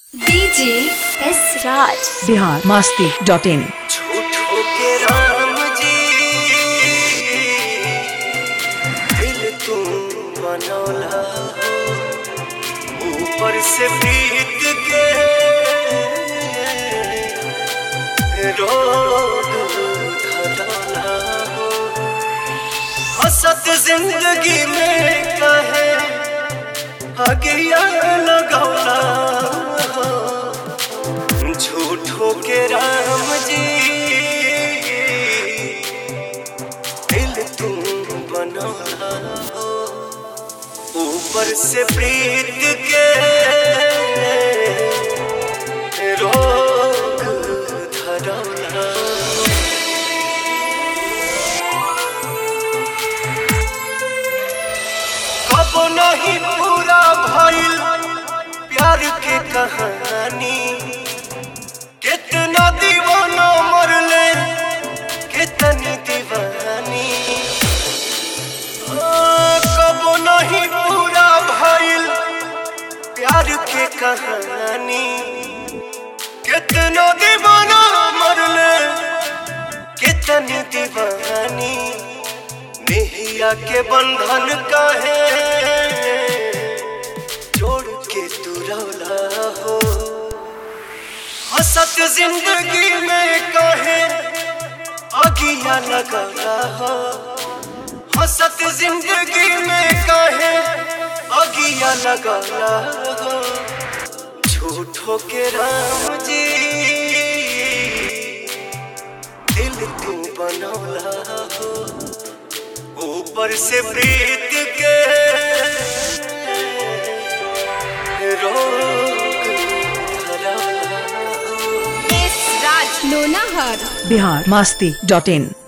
DJ S राज Bihar masti.in। झूठों के राम जी दिल तुम बनौला हो, ऊपर से प्रीत के रोग धरौला हो। हसत जिंदगी में कहे अगिया लगौला हो, झूठों के राम जी दिल तुम बनौला हो, ऊपर से प्रीत के रोग धरौला। कब नहीं पूरा भइल प्यार के कहानी, कितना दीवाना मरले कितनी दीवानी। कब नहीं पूरा भइल प्यार के कहानी, कितना दीवाना मरले कितनी दीवानी। मेहिया के बंधन काहे जोड़ के तू रौला हो, हसत जिंदगी में कहे अगिया लगौला हो। हसत जिंदगी में कहे अगिया लगौला हो, झूठों के राम जी दिल तू बनौला हो, ऊपर से प्रीत के रोग धरौला। एस राज लोनाहर बिहार masti.in।